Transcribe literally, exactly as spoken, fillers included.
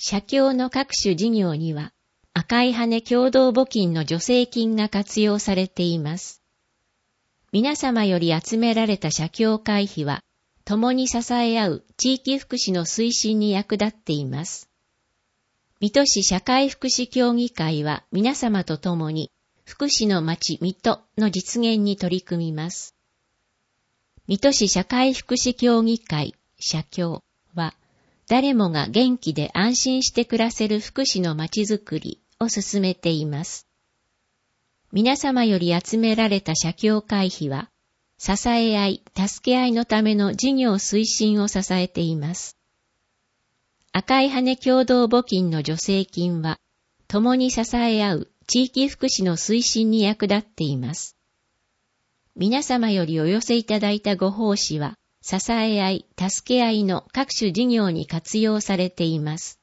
社協の各種事業には、赤い羽共同募金の助成金が活用されています。皆様より集められた社協会費は、共に支え合う地域福祉の推進に役立っています。水戸市社会福祉協議会は皆様と共に、福祉の町水戸の実現に取り組みます。水戸市社会福祉協議会、社協は、誰もが元気で安心して暮らせる福祉の町づくりを進めています。皆様より集められた社協会費は、支え合い、助け合いのための事業推進を支えています。赤い羽共同募金の助成金は、共に支え合う地域福祉の推進に役立っています。皆様よりお寄せいただいたご奉仕は、支え合い、助け合いの各種事業に活用されています。